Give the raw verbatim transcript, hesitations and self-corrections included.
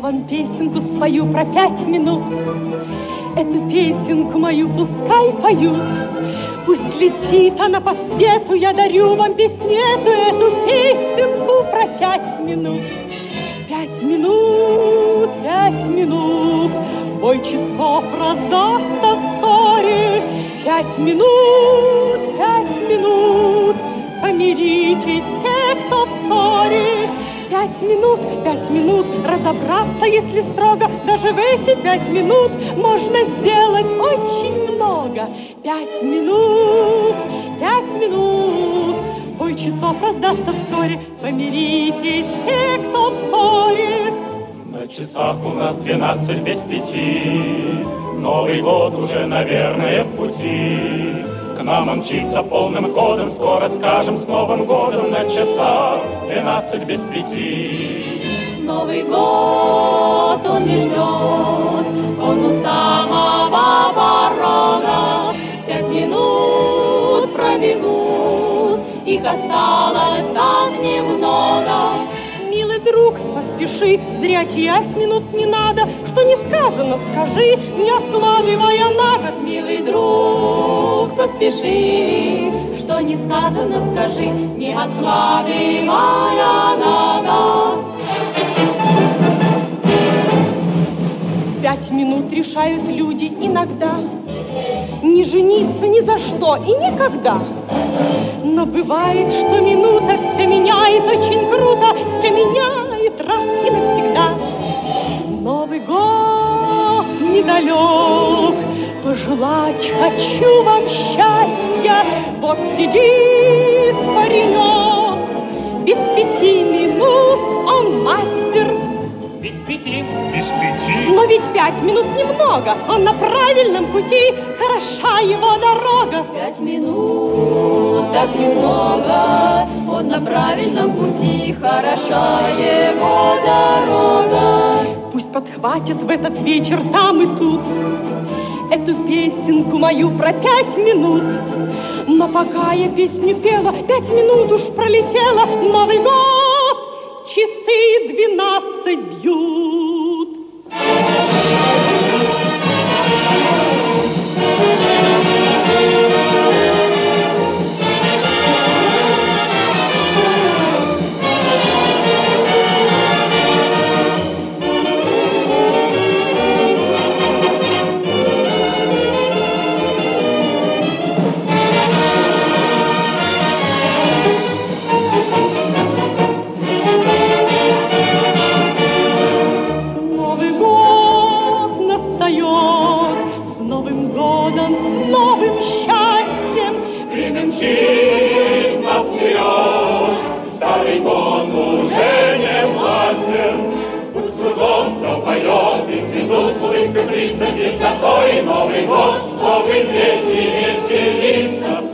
вам песенку спою про пять минут. Эту песенку мою пускай поют. Пусть летит она по свету, я дарю вам песнету, эту песенку про пять минут. Пять минут, пять минут, бой часов раздастся вскоре. Пять минут, пять минут, помиритесь все, кто в ссоре. Пять минут, пять минут, разобраться, если строго, даже в эти пять минут можно сделать очень много. Пять минут, пять минут, бой часов раздастся вскоре, помиритесь все, кто в ссоре. На часах у нас двенадцать без пяти, Новый год уже, наверное, в пути. К нам он мчится полным ходом, скоро скажем с Новым годом. На часах двенадцать без пяти. Новый год он не ждет, он у самого порога. Пять минут пробегут, их осталось так немного. Милый друг, поспеши, зря терять минут не надо. Что не сказано, скажи, не откладывая на год. Милый друг, поспеши, что не сказано, скажи, не откладывая на год. Пять минут решают люди иногда не жениться ни за что и никогда. Но бывает, что минута все меняет очень круто, все меняет раз и навсегда. Новый год недалек, пожелать хочу вам счастья. Вот сидит паренек, без пяти минут он мастер. Без пяти, без пяти. Но ведь пять минут немного, он на правильном пути, хороша его дорога. Пять минут, так немного, он на правильном пути, хороша его дорога. Пусть подхватят в этот вечер там и тут эту песенку мою про пять минут. Но пока я песню пела, пять минут уж пролетело. Новый год, часы двенадцать бьют. Старый год уже не властен, пусть кругом все поет, и цветут улыбкой лица, ведь такой Новый год, чтобы дети веселиться.